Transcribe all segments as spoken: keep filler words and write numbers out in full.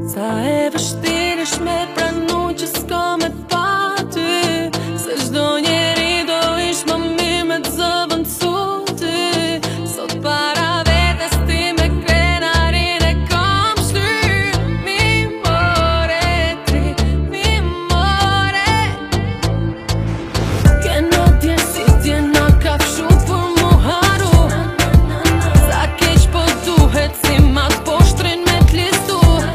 Sa e vështirë është me pranu që s'ka me pa ty, se çdo njeri do ish më mirë me të zëvendësu ty. Sot para vetes ti me krenarin e kam shtyr. Mi more tri, mi more. Kena djerë si djena ka fshu për mu haru. Sa keq po duhet si mat poshtrin me t'listu.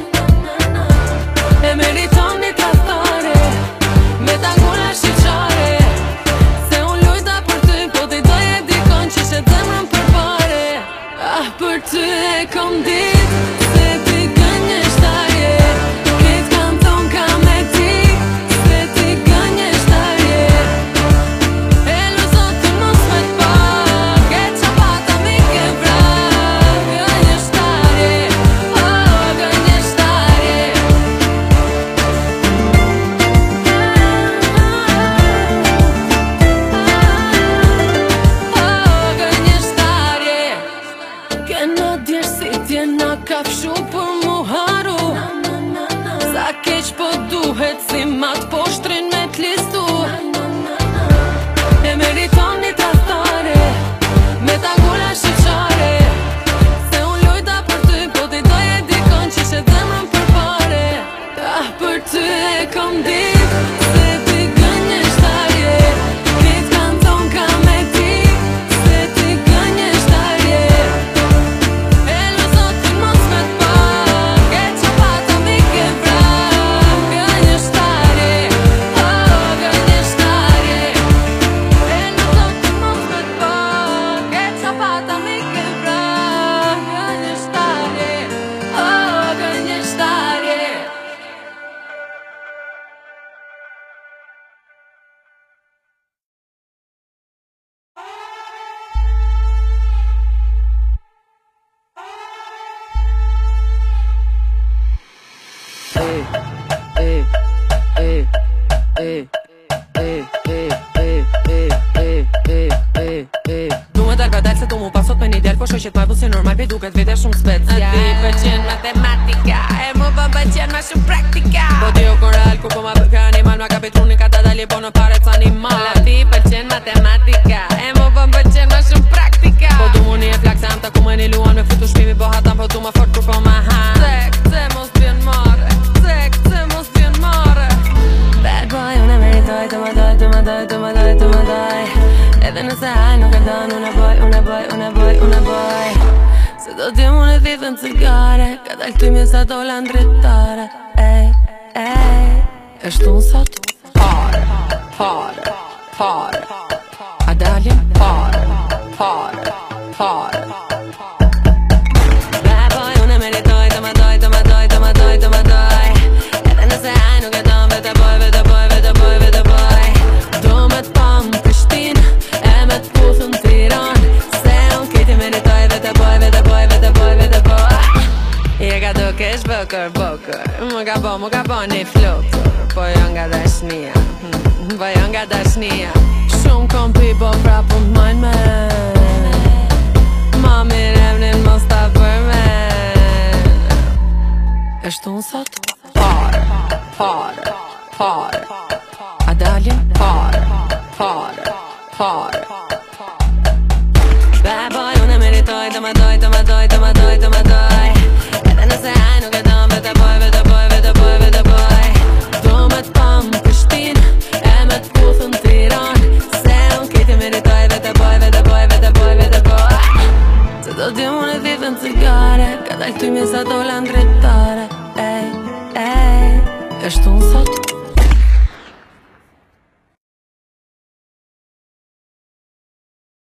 E meriton një tastare me tangula shqyqare, se unë lujta për ty, po t'i doje dikon që she zemrën për pare. Ah, për ty e kom dit se ti gënjeshtarje, këtë kanton ka me ti, se ti gënjeshtarje. E luzotin mos me t'pa, ke qapata mi ke vra. Gënjeshtarje, oh, gënjeshtarje. Kena djerë si djena ka fshu për mu haru. Sa keq po duhet si mat poshtrin me t'listu. E meriton një tastare me tangula shqyqare, se unë lujta për ty, po t'i doje dikon që she zemrën për pare. Ah, për ty e kom dit se ti gënjeshtarje, këtë kanton ka me ti, se ti gënjeshtarje. E luzotin mos me t'pa, ke qapata mi ke vra. Gënjeshtarje, oh, gënjeshtarje. E luzotin mos me t'pa, ke qapata mi ke vra. Gënjeshtarje, oh, gënjeshtarje. Duhet dal pa dal se tu mu pasot me një del, po shoqet ma si normal pi duket vete shumë special. A ti pëlqen matematika, e mu po pëlqen ma shumë praktika. Po ti u kon real ku po ma përka animal, ma ka petrunin ka ta dali po në pare të animal. A ti pëlqen matematika, e mu po pëlqen ma shumë praktika. Po du mu një e flak se am ta ku me një luan me futu shpimi po hatan, po du ma fort kur po ma han. Se këtë mos vjen mare, se këtë mos vjen mare. Bad boy, unë e meritoj të më doj, të më doj, të më doj, të më doj. Edhe nëse haj nuk e don, unë e boj, unë e boj, unë e boj, unë e boj. Se do t'jem unë e thithën cigare, ka dal ty mje sa dola ndritare. Ej, ej, është unë sot Pare, pare, pare. A dalim pare, pare, pare. Bad boy, unë e meritoj të më doj, të më doj, të më doj, të më doj. Edhe nëse haj nuk e don, vete boj, vete boj, vete boj, vete boj. Do me t'pam Prishtin, e me t'puthën Tiran, se unë kiti meritoj, vete boj, vete boj, vete boj, vete boj. Je ka duke ish bëkër, bëkër. Më ka bo, më ka bo një flokër. Po jo nga dashnia, hmm, po jo nga dashnia. Shumë kom pi, po prapë unë t'majnë me. Ma mirë emnin mos ta përmen. Është unë sot Pare, pare, pare. A dalim pare, pare, pare. Bad boy, unë e meritoj të më doj, të më doj, të më doj, të më doj. Edhe nëse haj nuk e don, vete boj, vete boj, vete boj, vete boj. Do me t'pam Prishtin, e me t'puthën Tiran, se unë kiti meritoj, vete boj, vete boj, vete boj, vete boj. Se do t'jem unë e thithën cigare, ka dal ty mje sa dola ndritare. Ej, ej, është unë sot